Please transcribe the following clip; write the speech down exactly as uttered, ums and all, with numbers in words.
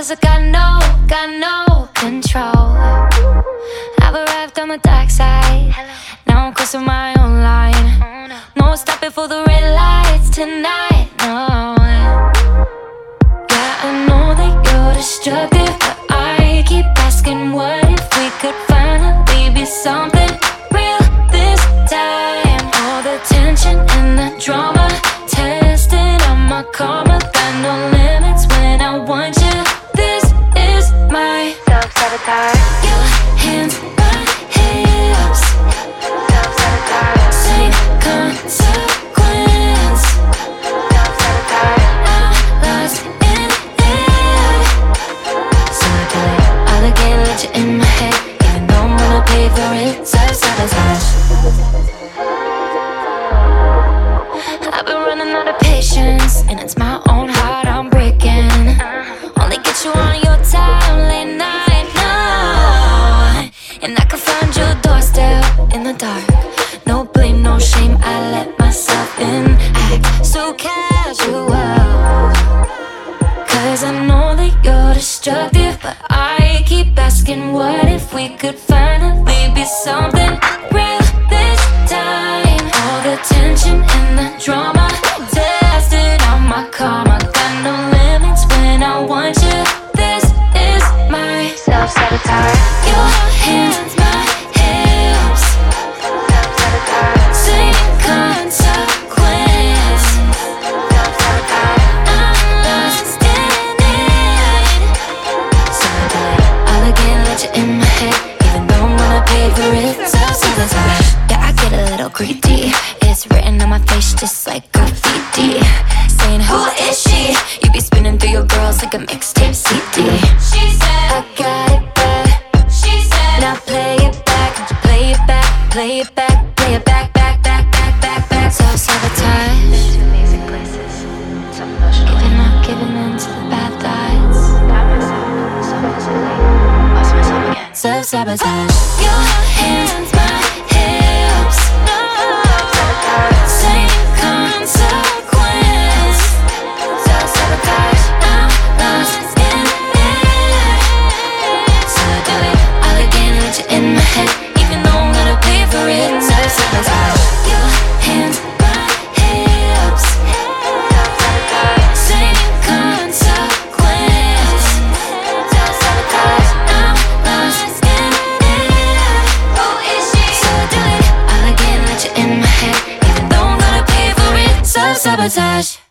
'cause I got no, got no control. I've arrived on the dark side. Now I'm close to my own line. No stopping for the red lights tonight, no. Yeah, I know that you're destructive, but I keep asking, what if we could finally be something real this time? All the tension and the drama, testing on my karma. Got no limits when I want you. This is my self-sabotage. Your hands, my hips, self-sabotage. Same consequence, self-sabotage. I'm lost in it, so I tell you, all I can't let you in my head, even though I'm gonna pay for it. Self-sabotage. I've been running out of patience, and it's my own heart I'm breaking. Only get you on your time late night, no. And I can find your doorstep in the dark. No blame, no shame, I let myself in. Act so casual, 'cause I know that you're destructive, but I keep asking, what if we could finally be something real this time? All the tension and the drama, testing on my karma. Got no limits when I want you. This is my self-sabotage. Your hands, my hips, self-sabotage. Same consequence, self-sabotage. I'm lost in it, so I tell you, all I can't let you in my head, even though I'm gonna pay for it. Self-sabotage. Yeah, I get a little greedy. It's written on my face just like graffiti, saying, who is she? You be spinning through your girls like a mixtape C D. She said, I got it back. She said, now play it back, play it back, play it back, play it back, back, back, back, back, back. Self-sabotage. Amazing places. It's emotional. Giving up, giving in to the bad thoughts. Got myself so physically. Lost myself again. Self-sabotage. Your hands, my hips. Same consequence, self-sabotage. I'm lost in it, so I do it all again, let you in my head, even though I'm gonna pay for it. Self-sabotage. Your hands, my hips, self-sabotage. Same consequence, self-sabotage. I'm lost in it. Who is she? So I do it all again, let you in my head, even though I'm gonna pay for it. Self-sabotage.